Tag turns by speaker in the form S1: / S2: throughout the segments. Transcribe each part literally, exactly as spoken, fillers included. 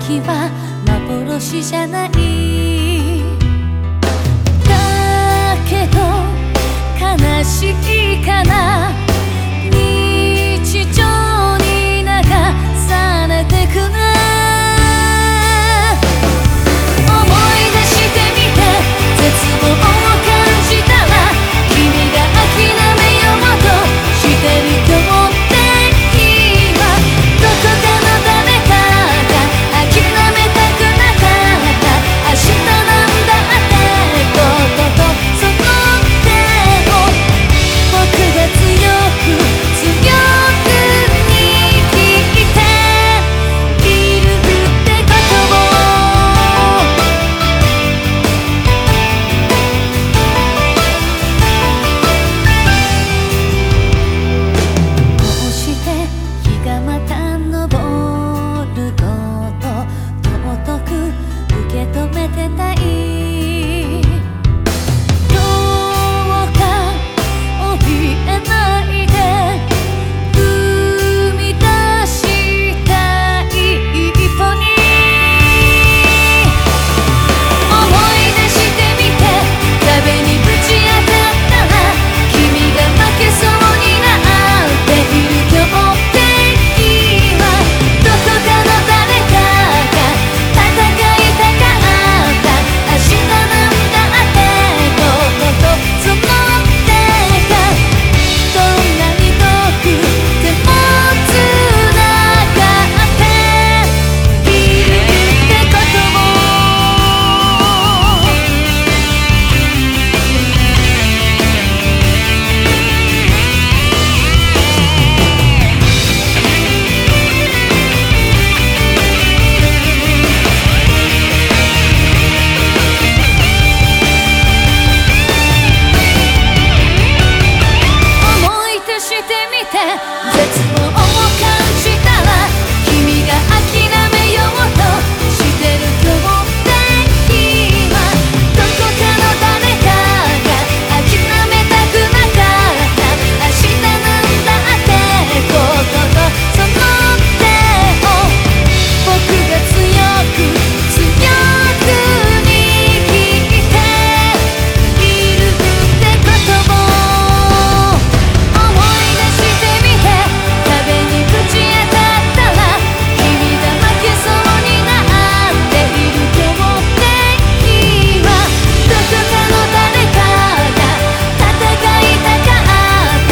S1: 時は幻じゃない。だけど悲しいかな、日常に流されてくな。思い出してみて絶望を感じたら、君が諦めようとしてる今日って日は、どこかの誰かが諦めたくなかった。明日なんだってこととその手を僕が強く強く握っているってことを。こうして日がまた昇ること尊く受け止めてたい。どうか怯えないで踏み出したい一歩に。思い出してみて壁にぶち当たったら、君が負けそうになっている今日って日は、どこかの誰かが戦いたかった。明日なんだってこととその手が、どんなに遠くてもつながっているってことを。思い出してみて絶望を感じたら、君が諦めようとしてる今日って日は、どこかの誰かが諦めたくなかった。明日なんだってこととその手を僕が強く強く握っているってことを。思い出してみて壁にぶち当たったら、君が負けそうになっている今日って日は、どこかの誰かが戦いたかった。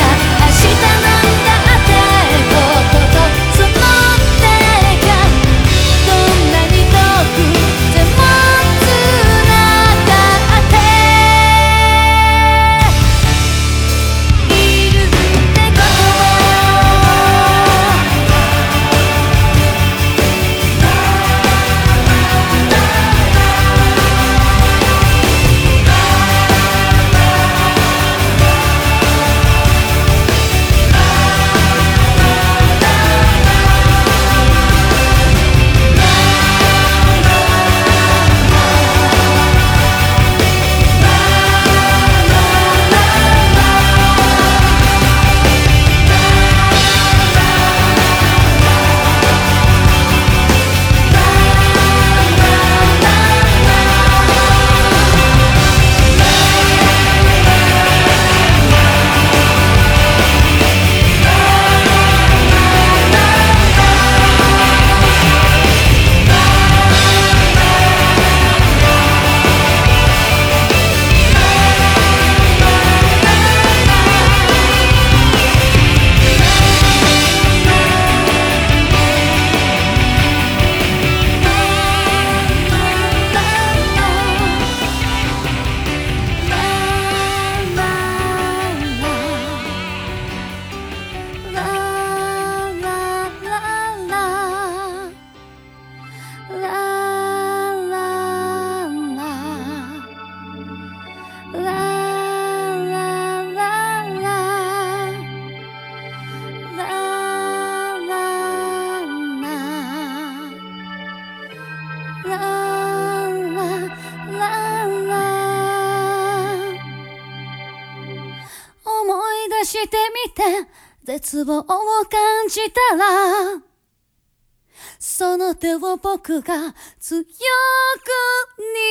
S1: 明日なんだってこととその手が、どんなに遠くでもつながっているってことを。してみて絶望を感じたら、 その手を僕が強く握